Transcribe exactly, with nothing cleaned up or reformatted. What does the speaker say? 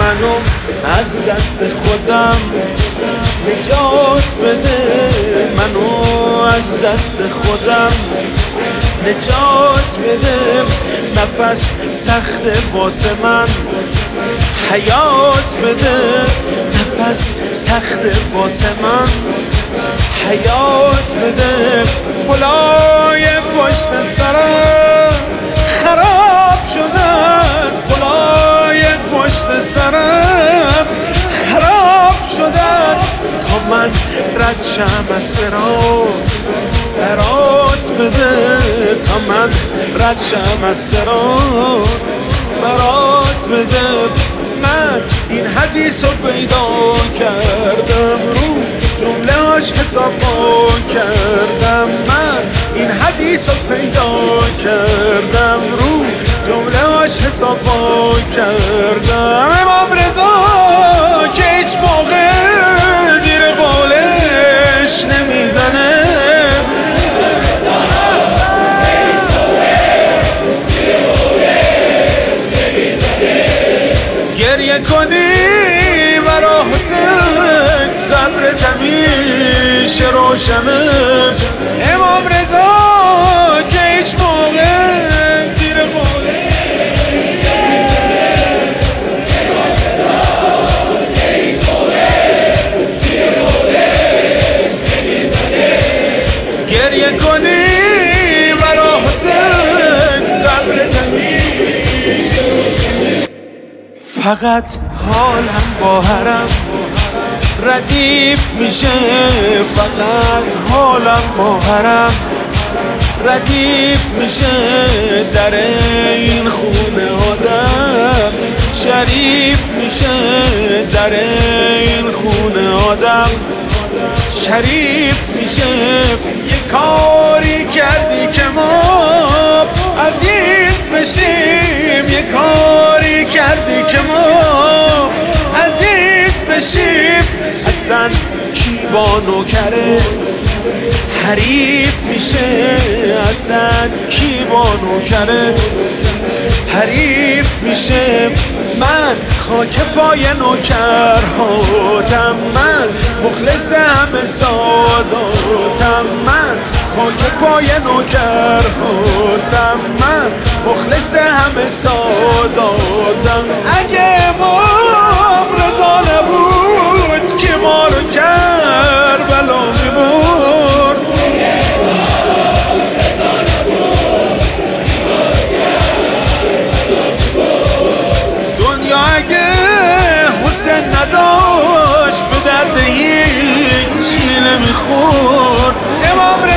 منو از دست خودم نجات بده، منو از دست خودم نجات بده. نفس سخت واسه من حیات بده، نفس سخت واسه من حیات بده. پلای پشت سرم خراب شدن، پلای پشت سرم خراب شدن. تا من رد شم از صراط برات بده، تا من رد شم از صراط برات بده. من این حدیث رو پیدا کردم، رو جمله هاش حساب کردم. من این حدیث رو پیدا کردم، رو جمله هاش حساب کردم. امام رضا که هیچ موقع زیر قولش نمیزنه، گریه کنی برا حسین قبر تمیش روشنه. امام رضا که هیچ موقع زیر قولش گریه کنی برا حسین قبر تمیش. فقط حالم با حرم ردیف میشه، فقط حالم با حرم ردیف میشه. در این خونه آدم شریف میشه، در این خونه آدم شریف میشه. یه کاری کردی که ما عزیز بشیم، یه کاری کردی که ما عزیز بشیم. اصلا کی با نوکرت حریف میشه، اصلا کی با نوکرت حریف میشه. من خاک پای نوکرهاتم، من مخلص همه ساداتم. من خاک پای نوکرهاتم، من مخلص همه ساداتم. اگه امام رضا نبود که ما رو کربلا میبرد، دنیا اگه حسین نداشت به درد هیچی نمیخورد. امام